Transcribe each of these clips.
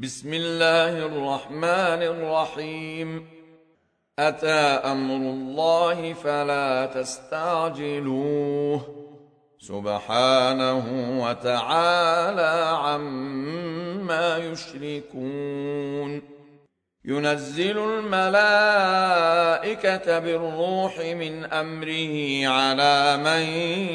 بسم الله الرحمن الرحيم. أتى أمر الله فلا تستعجلوه سبحانه وتعالى عما يشركون. ينزل الملائكة بالروح من أمره على من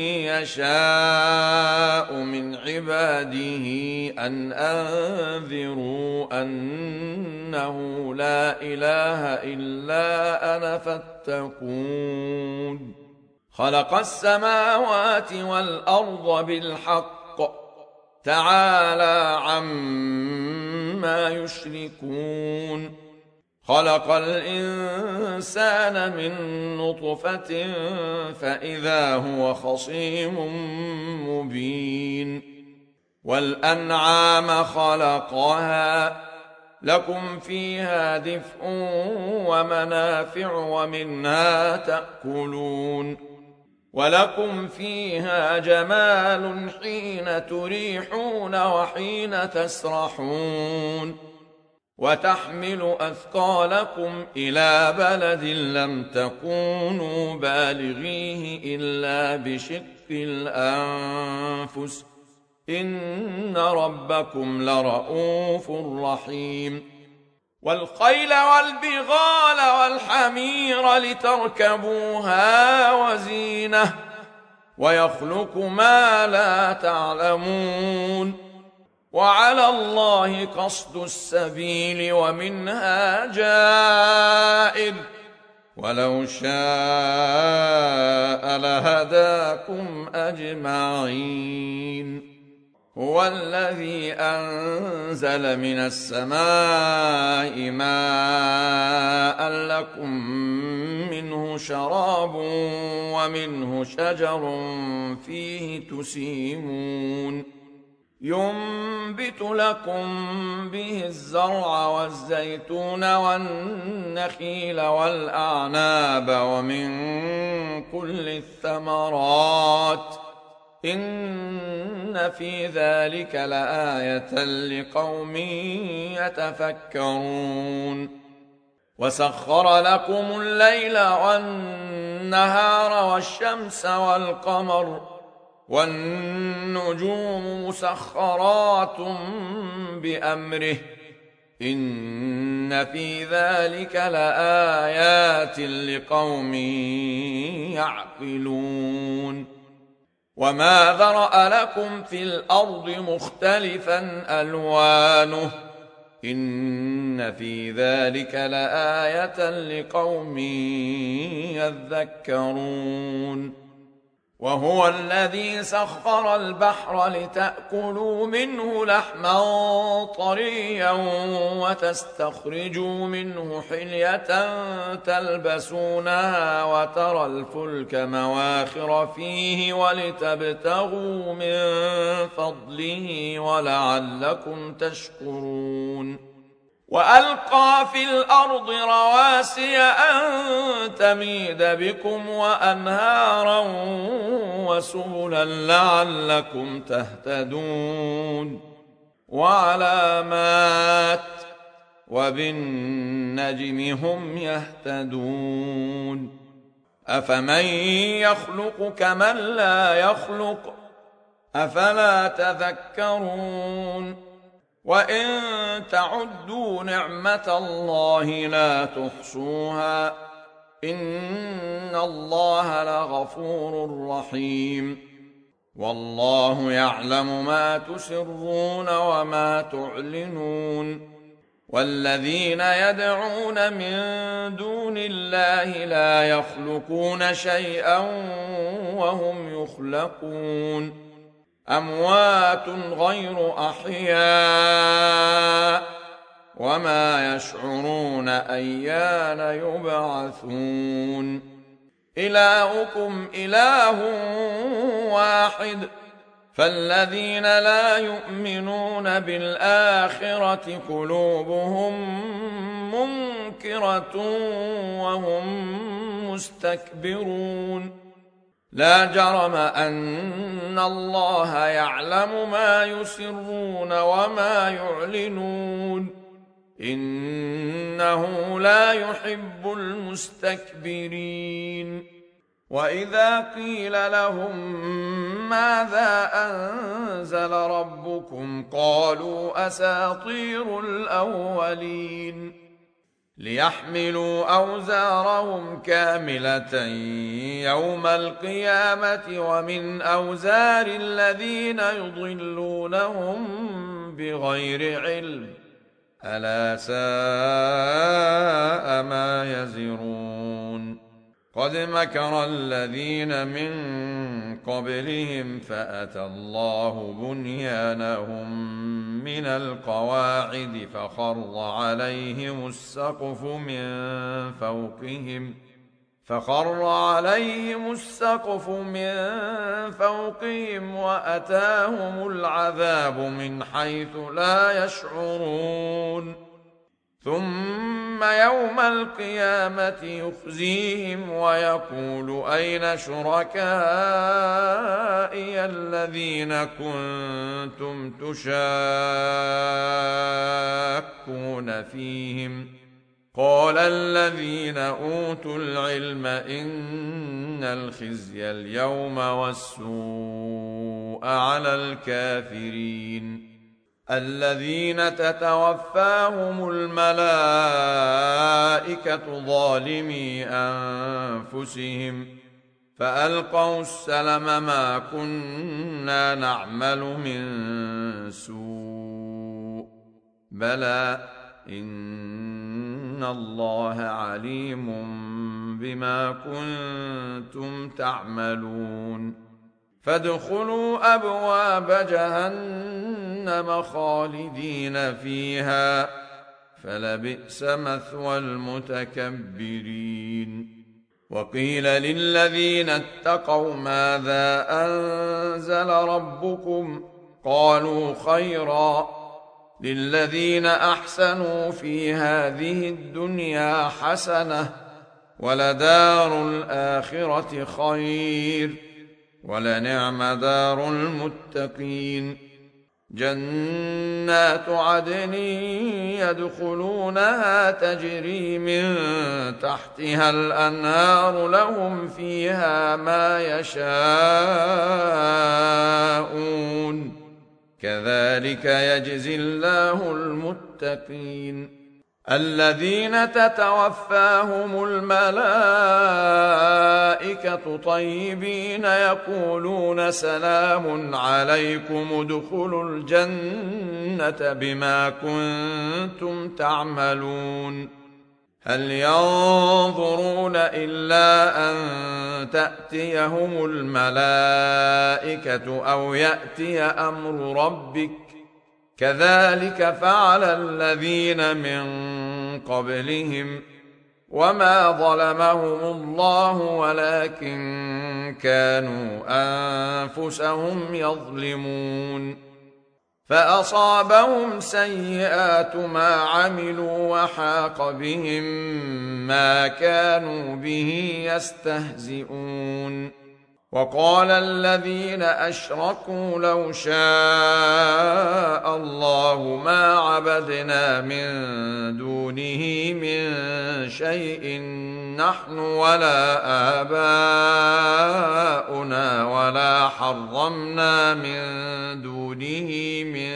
يشاء من عباده أن أنذروا أنه لا إله إلا أنا فاتقون. خلق السماوات والأرض بالحق تعالى عما يشركون. خلق الإنسان من نطفة فإذا هو خصيم مبين. والأنعام خلقها لكم فيها دفء ومنافع ومنها تأكلون. ولكم فيها جمال حين تريحون وحين تسرحون. وتحمل أثقالكم إلى بلد لم تكونوا بالغيه إلا بشق الأنفس إن ربكم لرؤوف رحيم. والخيل والبغال والحمير لتركبوها وزينة ويخلق ما لا تعلمون. وعلى الله قصد السبيل ومنها جائر ولو شاء لهداكم أجمعين. هو الذي أنزل من السماء ماء لكم منه شراب ومنه شجر فيه تسيمون. ينبت لكم به الزرع والزيتون والنخيل والأعناب ومن كل الثمرات إن في ذلك لآية لقوم يتفكرون. وسخر لكم الليل والنهار والشمس والقمر والنجوم مسخرات بأمره إن في ذلك لآيات لقوم يعقلون. وما ذرأ لكم في الأرض مختلفا ألوانه إن في ذلك لآية لقوم يذكرون. وهو الذي سخر البحر لتأكلوا منه لحما طريا وتستخرجوا منه حلية تلبسونها وترى الفلك مواخر فيه ولتبتغوا من فضله ولعلكم تشكرون. وألقى في الأرض رواسي أن تميد بكم وأنهارا وسبلا لعلكم تهتدون. وعلامات وبالنجم هم يهتدون. أفمن يخلق كمن لا يخلق أفلا تذكرون. وإن تعدوا نعمة الله لا تحصوها إن الله لغفور رحيم. والله يعلم ما تسرون وما تعلنون. والذين يدعون من دون الله لا يخلقون شيئا وهم يخلقون. أموات غير أحياء وما يشعرون أيان يبعثون. إلهكم إله واحد فالذين لا يؤمنون بالآخرة قلوبهم منكرة وهم مستكبرون. لا جرم أن الله يعلم ما يسرون وما يعلنون إنه لا يحب المستكبرين وإذا قيل لهم ماذا أنزل ربكم قالوا أساطير الأولين ليحملوا أوزارهم كاملة يوم القيامة ومن أوزار الذين يضلونهم بغير علم ألا ساء ما يزرون قد مكر الذين من قبلهم فأتى الله بنيانهم من القواعد فخر عليهم السقف من فوقهم وأتاهم العذاب من حيث لا يشعرون ثم يوم القيامة يخزيهم ويقول أين شركائي الذين كنتم تشاكون فيهم قال الذين أوتوا العلم إن الخزي اليوم والسوء على الكافرين الذين تتوفاهم الملائكة ظالمي أنفسهم فألقوا السلم ما كنا نعمل من سوء بلى إن الله عليم بما كنتم تعملون فادخلوا أبواب جهنم خالدين فيها فلبئس مثوى المتكبرين وقيل للذين اتقوا ماذا أنزل ربكم قالوا خيرا للذين أحسنوا في هذه الدنيا حسنة ولدار الآخرة خير ولنعم دار المتقين جنات عدن يدخلونها تجري من تحتها الأنهار لهم فيها ما يشاءون كذلك يجزي الله المتقين الذين تتوفاهم الملائكة طيبين يقولون سلام عليكم ادخلوا الجنة بما كنتم تعملون هل ينظرون إلا أن تأتيهم الملائكة أو يأتي أمر ربك كذلك فعل الذين من قبلهم وما ظلمهم الله ولكن كانوا أنفسهم يظلمون فأصابهم سيئات ما عملوا وحاق بهم ما كانوا به يستهزئون وقال الذين أشركوا لو شاء الله ما عبدنا من دونه من شيء نحن ولا آباؤنا ولا حرمنا من دونه من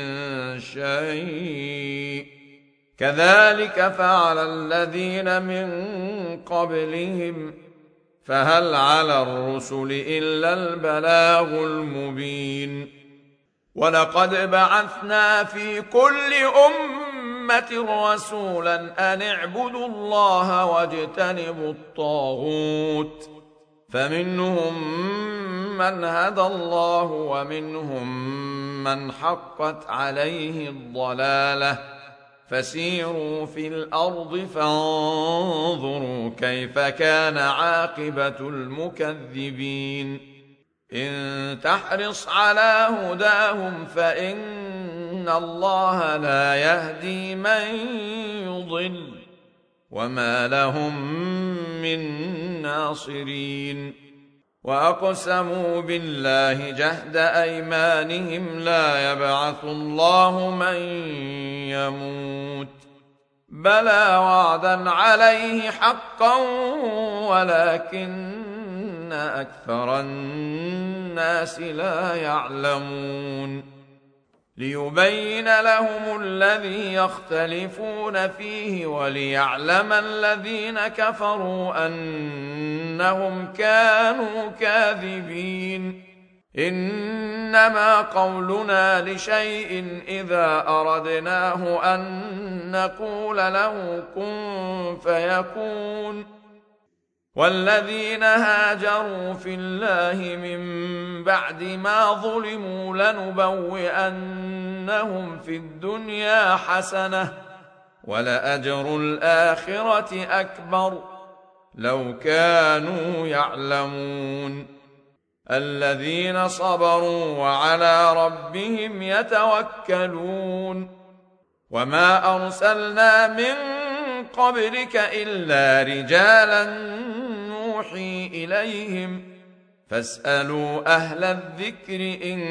شيء كذلك فعل الذين من قبلهم فهل على الرسل إلا البلاغ المبين ولقد بعثنا في كل أمة رسولا أن اعبدوا الله واجتنبوا الطاغوت فمنهم من هدى الله ومنهم من حقت عليه الضلالة فسيروا في الأرض فانظروا كيف كان عاقبة المكذبين إن تحرص على هداهم فإن الله لا يهدي من يضل وما لهم من ناصرين وأقسموا بالله جهد أيمانهم لا يبعث الله من يموت بلى وعدا عليه حقا ولكن أكثر الناس لا يعلمون ليبين لهم الذي يختلفون فيه وليعلم الذين كفروا أنهم كانوا كاذبين إنما قولنا لشيء إذا أردناه أن نقول له كن فيكون والذين هاجروا في الله من بعد ما ظلموا لنبوئنهم في الدنيا حسنة ولأجر الآخرة أكبر لو كانوا يعلمون الذين صبروا وعلى ربهم يتوكلون وما أرسلنا من قبلك إلا رجالا نوحي إليهم فاسألوا أهل الذكر إن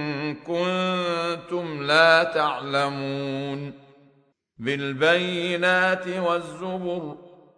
كنتم لا تعلمون بالبينات والزبر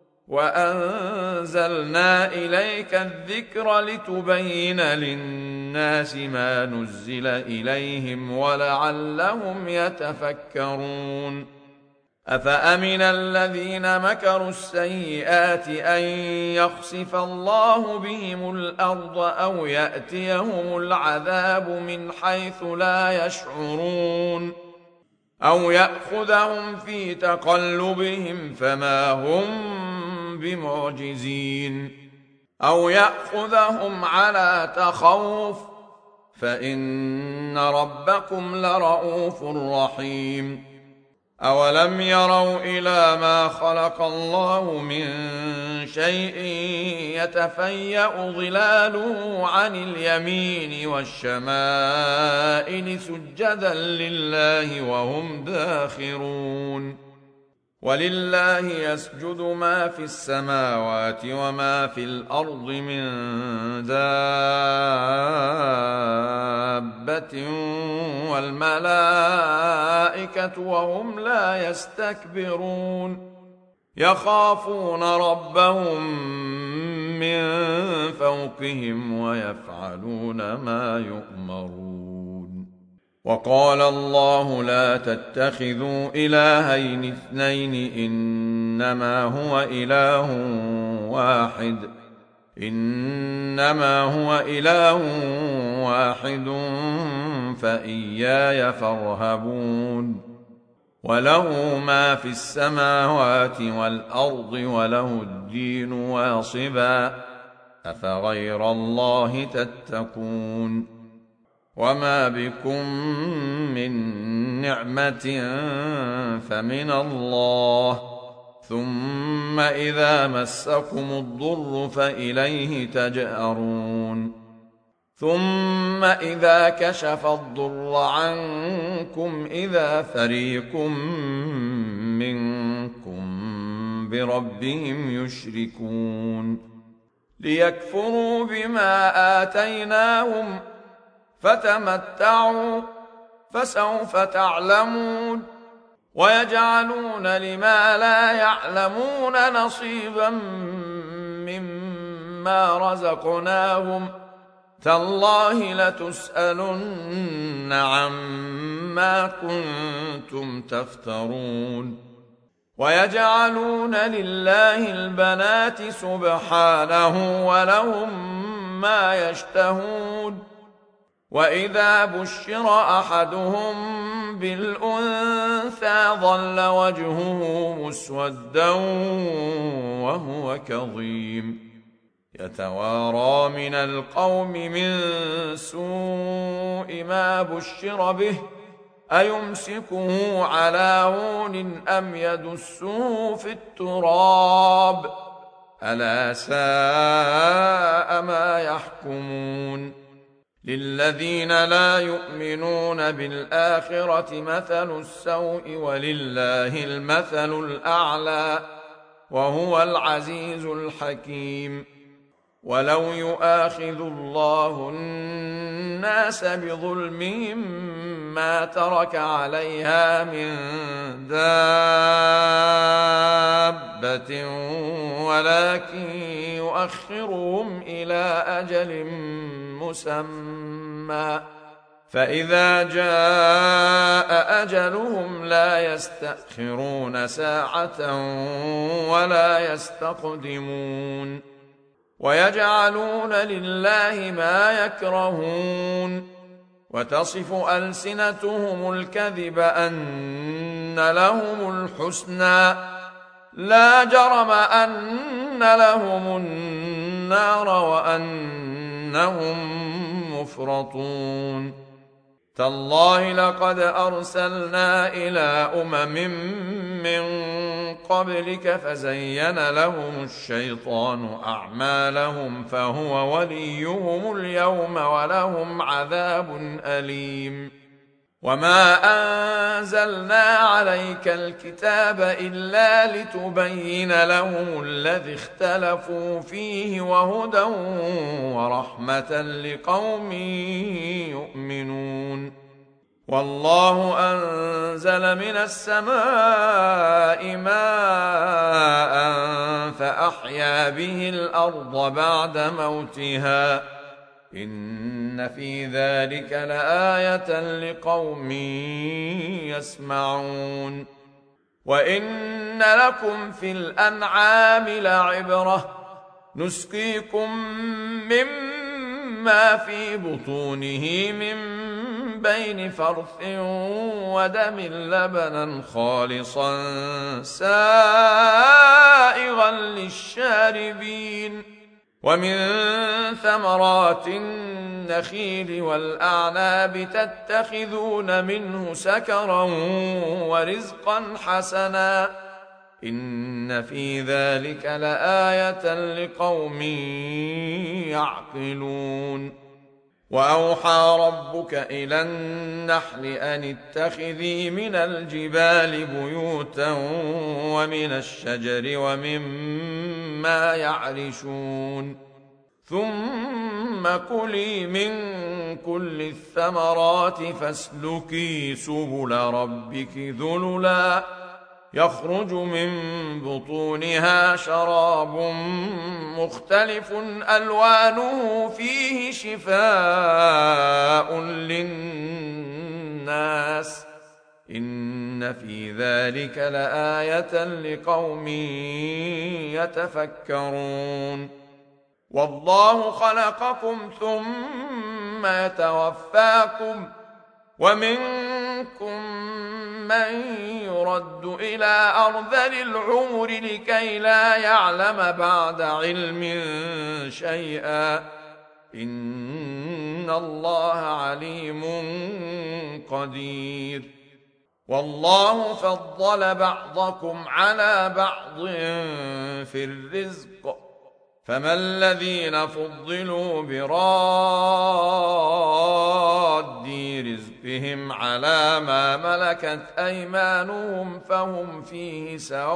وأنزلنا إليك الذكر لتبين للناس ما نزل إليهم ولعلهم يتفكرون أفأمن الذين مكروا السيئات أن يخسف الله بهم الأرض أو يأتيهم العذاب من حيث لا يشعرون أو يأخذهم في تقلبهم فما هم بمعجزين أو يأخذهم على تخوف فإن ربكم لرؤوف رحيم أولم يروا إلى ما خلق الله من شيء يتفيأ ظلاله عن اليمين والشمائل سجدا لله وهم داخرون ولله يسجد ما في السماوات وما في الأرض من دابة والملائكة وهم لا يستكبرون يخافون ربهم من فوقهم ويفعلون ما يؤمرون وقال الله لا تتخذوا إلهين اثنين إنما هو إله واحد فإياي فارهبون وله ما في السماوات والأرض وله الدين واصبا أفغير الله تتقون وما بكم من نعمة فمن الله ثم إذا مسكم الضر فإليه تجأرون ثم إذا كشف الضر عنكم إذا فريق منكم بربهم يشركون ليكفروا بما آتيناهم فتمتعوا فسوف تعلمون ويجعلون لما لا يعلمون نصيبا مما رزقناهم تالله لتسألن عما كنتم تفترون ويجعلون لله البنات سبحانه ولهم ما يشتهون وإذا بشر أحدهم بالأنثى ظل وجهه مسودا وهو كظيم يتوارى من القوم من سوء ما بشر به أيمسكه على هون أم يدسه في التراب ألا ساء ما يحكمون للذين لا يؤمنون بالآخرة مثل السوء ولله المثل الأعلى وهو العزيز الحكيم ولو يؤاخذ الله الناس بظلمهم ما ترك عليها من دابة ولكن يؤخرهم إلى أجل مسمى فإذا جاء أجلهم لا يستأخرون ساعة ولا يستقدمون ويجعلون لله ما يكرهون وتصف ألسنتهم الكذب أن لهم الحسنى لا جرم أن لهم النار وأنهم مفرطون تالله لقد أرسلنا إلى من قبلك فزين لهم الشيطان أعمالهم فهو وليهم اليوم ولهم عذاب أليم وما أنزلنا عليك الكتاب إلا لتبين لهم الذي اختلفوا فيه وهدى ورحمة لقوم يؤمنون والله أنزل من السماء ماء فأحيا به الأرض بعد موتها إن في ذلك لآية لقوم يسمعون وإن لكم في الأنعام لعبرة نسقيكم مما في بطونه من بين فرث ودم لبنا خالصا سائغا للشاربين ومن ثمرات النخيل والأعناب تتخذون منه سكرا ورزقا حسنا إن في ذلك لآية لقوم يعقلون وأوحى ربك إلى النحل أن اتخذي من الجبال بيوتا ومن الشجر ومما يعرشون ثم كلي من كل الثمرات فاسلكي سبل ربك ذللا يخرج من بطونها شراب مختلف ألوانه فيه شفاء للناس إن في ذلك لآية لقوم يتفكرون والله خلقكم ثم يتوفاكم ومنكم من يرد إلى أرذل العمر لكي لا يعلم بعد علم شيئا إن الله عليم قدير والله فضل بعضكم على بعض في الرزق فما الذين فضلوا براد رزقهم على ما ملكت أيمانهم فهم فيه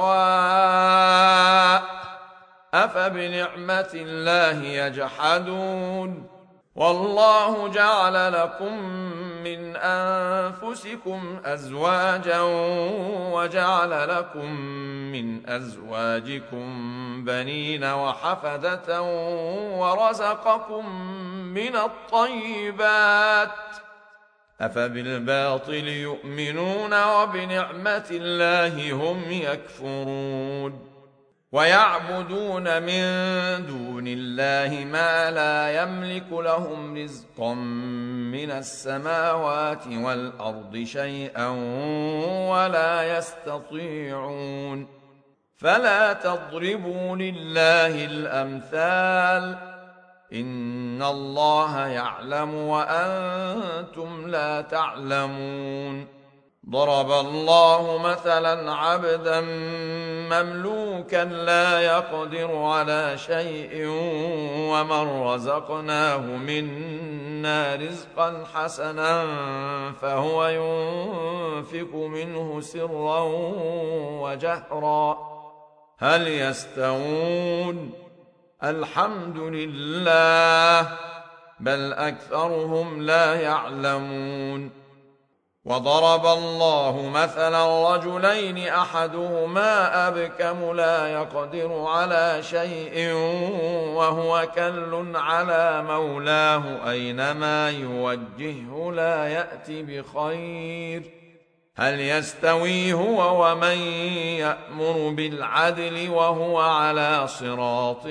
سواء أفبنعمة الله يجحدون والله جعل لكم من أنفسكم أزواجا وجعل لكم من أزواجكم بنين وحفدة ورزقكم من الطيبات أفبالباطل يؤمنون وبنعمة الله هم يكفرون ويعبدون من دون الله ما لا يملك لهم رزقا من السماوات والأرض شيئا ولا يستطيعون فلا تضربوا لله الأمثال إن الله يعلم وأنتم لا تعلمون ضرب الله مثلا عبدا مملوكا لا يقدر على شيء ومن رزقناه منا رزقا حسنا فهو ينفق منه سرا وجهرا هل يستوون الحمد لله بل أكثرهم لا يعلمون. وضرب الله مثلا رجلين أحدهما أبكم لا يقدر على شيء وهو كل على مولاه أينما يوجهه لا يأتي بخير هل يستوي هو ومن يأمر بالعدل وهو على صراط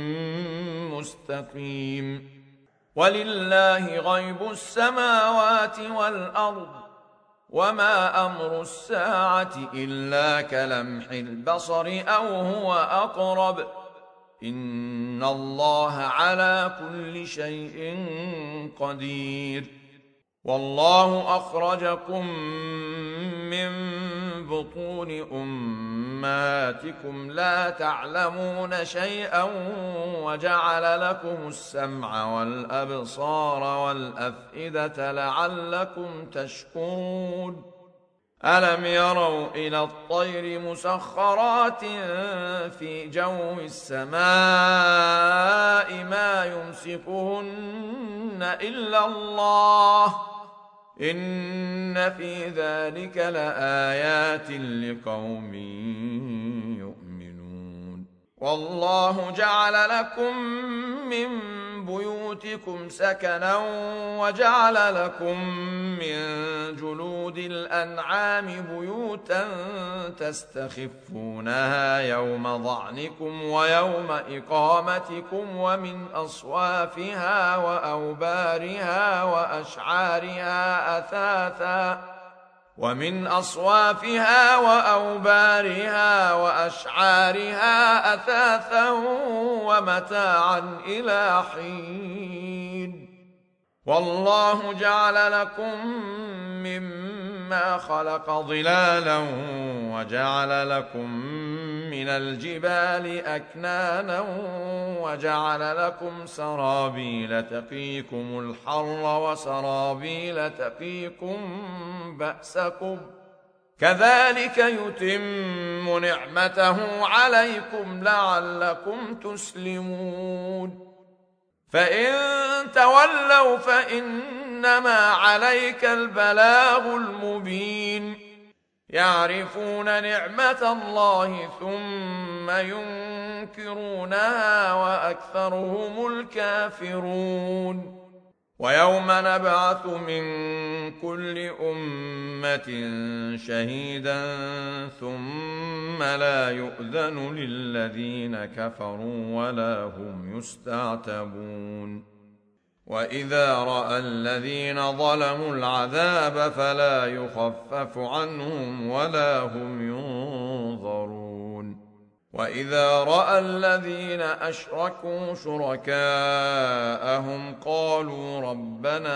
مستقيم. ولله غيب السماوات والأرض وما أمر الساعة إلا كلمح البصر أو هو أقرب إن الله على كل شيء قدير. والله أخرجكم من بطون أمهاتكم لا تعلمون شيئا وجعل لكم السمع والأبصار والأفئدة لعلكم تشكرون. ألم يروا إلى الطير مسخرات في جو السماء ما يمسكهن إلا الله إن في ذلك لآيات لقوم يؤمنون. والله جعل لكم من بيوتكم سكنا وجعل لكم من جلود الأنعام بيوتا تستخفونها يوم ظعنكم ويوم إقامتكم ومن أصوافها وأوبارها وأشعارها أثاثا ومتاعا إلى حين. والله جعل لكم مما خلق ظلالا وجعل لكم من الجبال أكنانا وجعل لكم سرابيل تقيكم الحر وسرابيل تقيكم بأسكم كذلك يتم نعمته عليكم لعلكم تسلمون. فإن تولوا فإنما عليك البلاغ المبين. يعرفون نعمة الله ثم ينكرونها وأكثرهم الكافرون. ويوم نبعث من كل أمة شهيدا ثم لا يؤذن للذين كفروا ولا هم يستعتبون. وإذا رأى الذين ظلموا العذاب فلا يخفف عنهم ولا هم ينظرون. وإذا رأى الذين أشركوا شركاءهم قالوا ربنا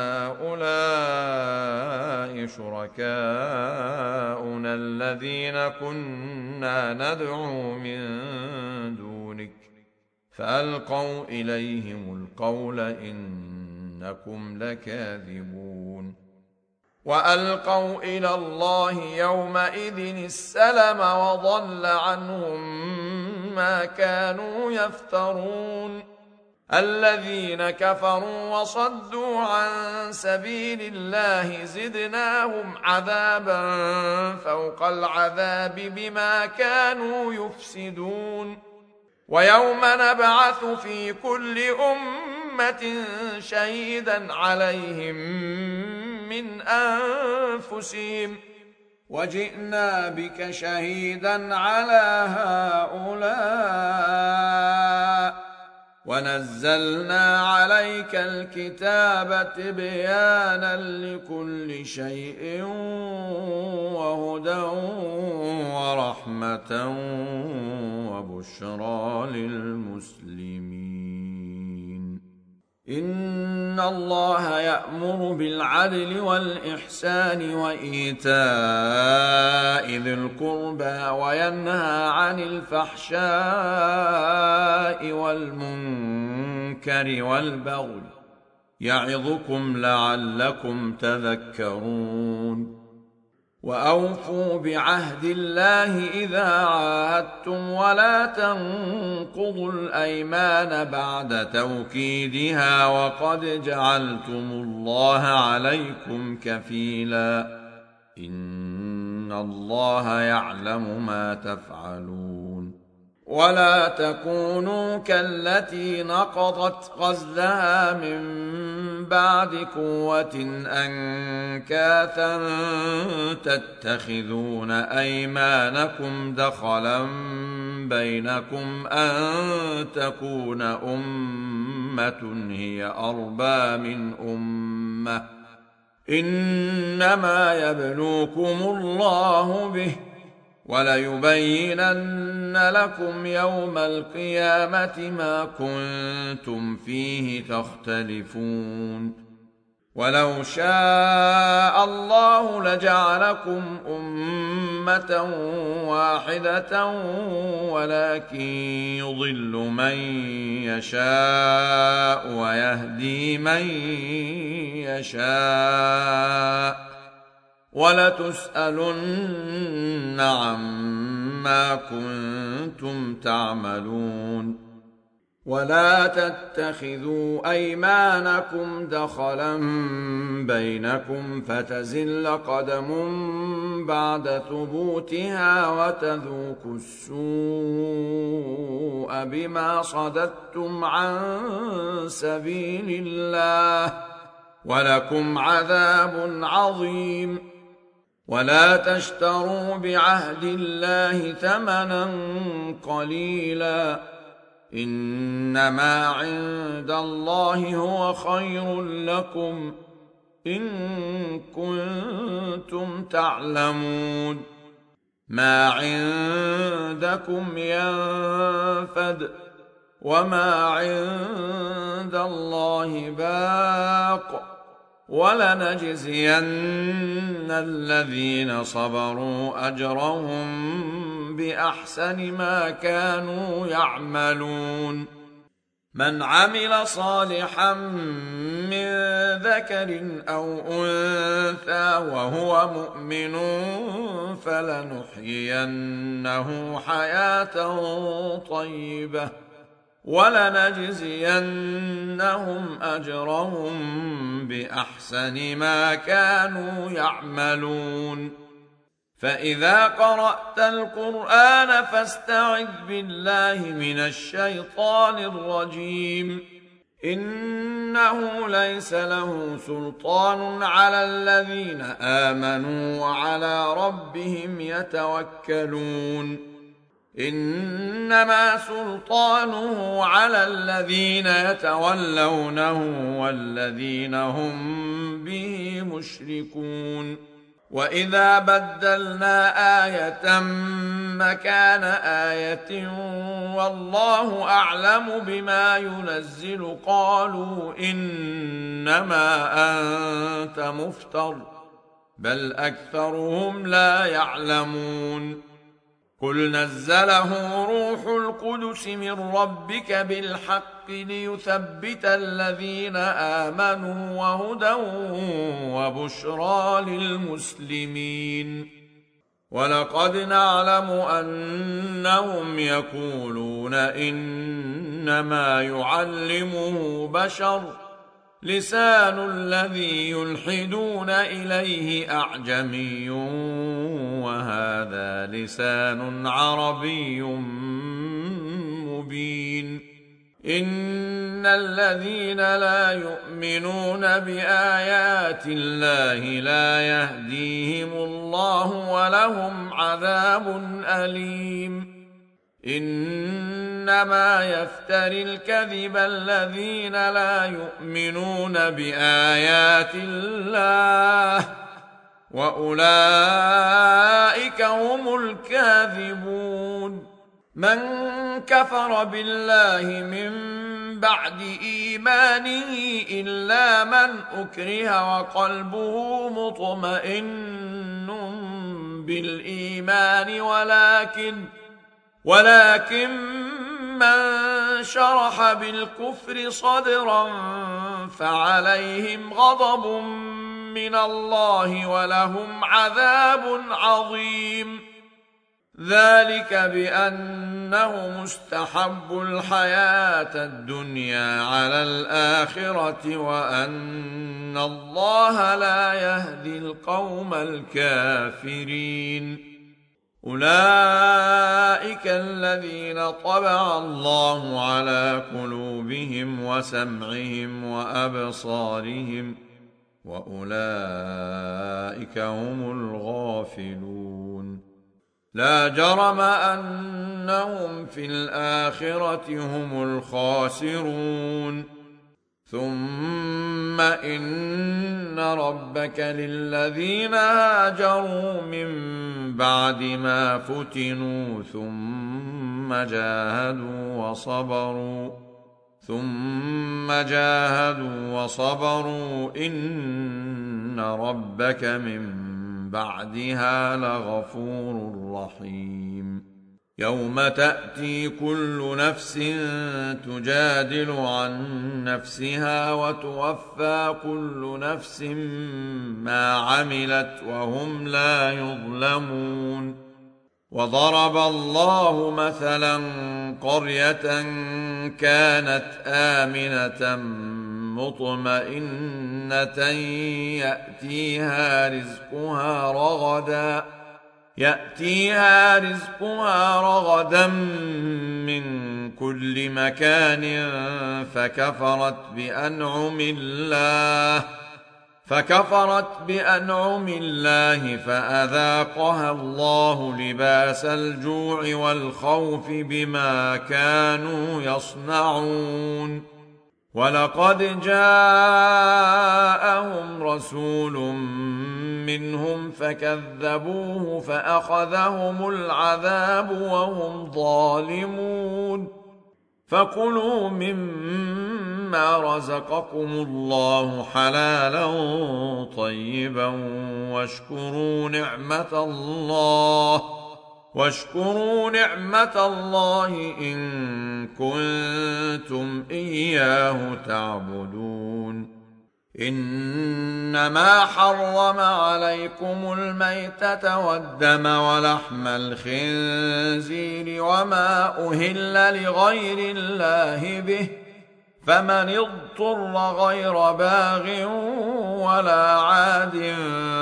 هؤلاء شركاؤنا الذين كنا ندعو من دونك فألقوا إليهم القول إنكم لكاذبون. وألقوا إلى الله يومئذ السلم وضل عنهم ما كانوا يفترون. الذين كفروا وصدوا عن سبيل الله زدناهم عذابا فوق العذاب بما كانوا يفسدون. ويوم نبعث في كل أمة شهيدا عليهم من أنفسهم وجئنا بك شهيدا على هؤلاء ونزلنا عليك الكتاب تبيانا لكل شيء وهدى ورحمة وبشرى للمسلمين. إن الله يأمر بالعدل والإحسان وإيتاء ذي القربى وينهى عن الفحشاء والمنكر والبغي يعظكم لعلكم تذكرون. وأوفوا بعهد الله إذا عاهدتم ولا تنقضوا الأيمان بعد توكيدها وقد جعلتم الله عليكم كفيلا إن الله يعلم ما تفعلون ولا تكونوا كالتي نقضت غزلها من بعد قوة أنكاثا تتخذون أيمانكم دخلا بينكم أن تكون أمة هي أربى من أمة إنما يبلوكم الله به وليبينن لكم يوم القيامة ما كنتم فيه تختلفون ولو شاء الله لجعلكم أمة واحدة ولكن يضل من يشاء ويهدي من يشاء ولتسألن عما كنتم تعملون ولا تتخذوا أيمانكم دخلا بينكم فتزل قدم بعد ثبوتها وتذوقوا السوء بما صددتم عن سبيل الله ولكم عذاب عظيم ولا تشتروا بعهد الله ثمنا قليلا إنما عند الله هو خير لكم إن كنتم تعلمون ما عندكم ينفد وما عند الله باق ولنجزين الذين صبروا أجرهم بأحسن ما كانوا يعملون من عمل صالحا من ذكر أو أنثى وهو مؤمن فلنحيينه حياة طيبة ولنجزينهم أجرهم بأحسن ما كانوا يعملون فإذا قرأت القرآن فاستعذ بالله من الشيطان الرجيم إنه ليس له سلطان على الذين آمنوا وعلى ربهم يتوكلون إنما سلطانه على الذين يتولونه والذين هم به مشركون وإذا بدلنا آية مكان آية والله أعلم بما ينزل قالوا إنما أنت مفتر بل أكثرهم لا يعلمون قل نزله روح القدس من ربك بالحق ليثبت الذين آمنوا وهدى وبشرى للمسلمين ولقد نعلم أنهم يقولون إنما يعلمه بشر لسان الذي يلحدون إليه أعجمي وهذا لسان عربي مبين إن الذين لا يؤمنون بآيات الله لا يهديهم الله ولهم عذاب أليم إنما يفتري الكذب الذين لا يؤمنون بآيات الله وأولئك هم الكاذبون من كفر بالله من بعد إيمانه إلا من أكره وقلبه مطمئن بالإيمان ولكن من شرح بالكفر صدرا فعليهم غضب من الله ولهم عذاب عظيم. ذلك بأنه مستحب الحياة الدنيا على الآخرة وأن الله لا يهدي القوم الكافرين. أولئك الذين طبع الله على قلوبهم وسمعهم وأبصارهم وأولئك هم الغافلون. لا جرم أنهم في الآخرة هم الخاسرون. ثم إن ربك للذين هاجروا من بعد ما فتنوا ثم جاهدوا وصبروا إن ربك من بعدها لغفور رحيم. يوم تأتي كل نفس تجادل عن نفسها وتوفى كل نفس ما عملت وهم لا يظلمون. وضرب الله مثلا قرية كانت آمنة مطمئنة يأتيها رزقها رغدا من كل مكان فكفرت بأنعم الله فأذاقها الله لباس الجوع والخوف بما كانوا يصنعون. ولقد جاءهم رسول منهم فكذبوه فأخذهم العذاب وهم ظالمون. فكلوا مما رزقكم الله حلالا طيبا واشكروا نعمة الله إن كنتم إياه تعبدون. إنما حرم عليكم الميتة والدم ولحم الخنزير وما أهل لغير الله به، فمن اضطر غير باغ ولا عاد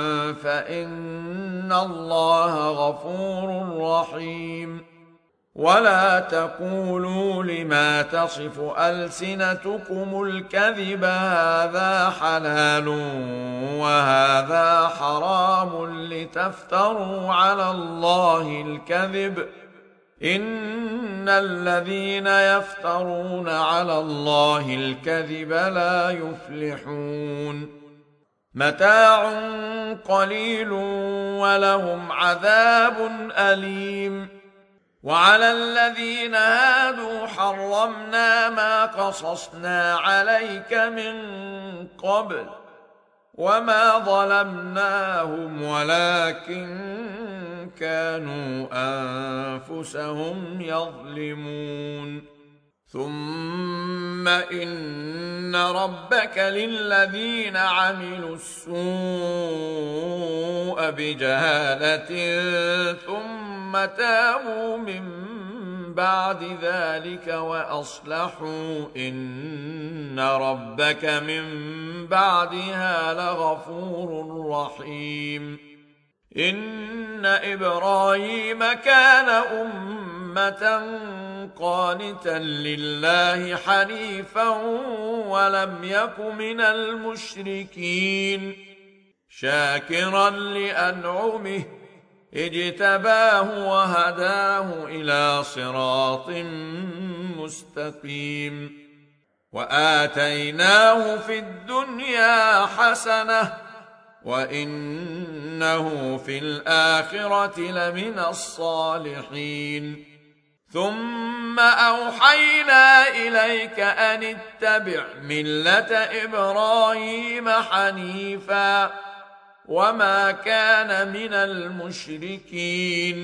فإن الله غفور رحيم. ولا تقولوا لما تصف ألسنتكم الكذب هذا حلال وهذا حرام لتفتروا على الله الكذب، إن الذين يفترون على الله الكذب لا يفلحون. متاع قليل ولهم عذاب أليم. وعلى الذين هادوا حرمنا ما قصصنا عليك من قبل وما ظلمناهم ولكن كانوا أنفسهم يظلمون. ثم إن ربك للذين عملوا السوء بجهالة ثم تابوا من بعد ذلك وأصلحوا إن ربك من بعدها لغفور رحيم. إن إبراهيم كان أمة قانتا لله حنيفا ولم يك من المشركين، شاكرا لأنعمه اجتباه وهداه إلى صراط مستقيم. وآتيناه في الدنيا حسنة وإنه في الآخرة لمن الصالحين. ثم أوحينا إليك أن اتبع ملة إبراهيم حنيفا وما كان من المشركين.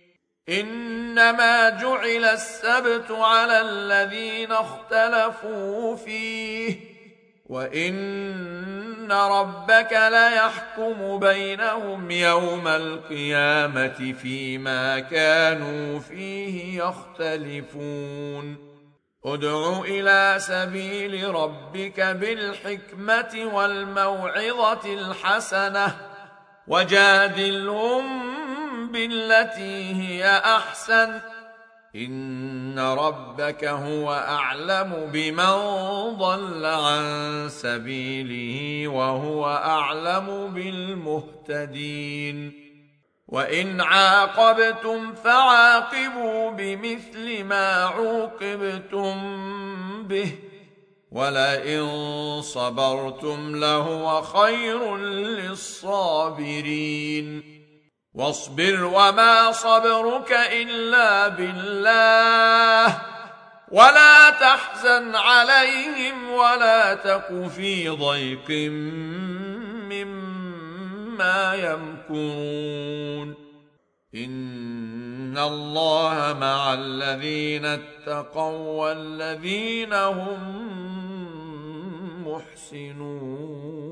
إنما جعل السبت على الذين اختلفوا فيه وإن ربك ليحكم بينهم يوم القيامة فيما كانوا فيه يختلفون ادع إلى سبيل ربك بالحكمة والموعظة الحسنة وجادلهم بالتي هي أحسن إن ربك هو أعلم بمن ضل عن سبيله وهو أعلم بالمهتدين وإن عاقبتم فعاقبوا بمثل ما عوقبتم به ولئن صبرتم لهو خير للصابرين واصبر وما صبرك إلا بالله ولا تحزن عليهم ولا تك في ضيق مما يمكرون إن الله مع الذين اتقوا والذين هم محسنون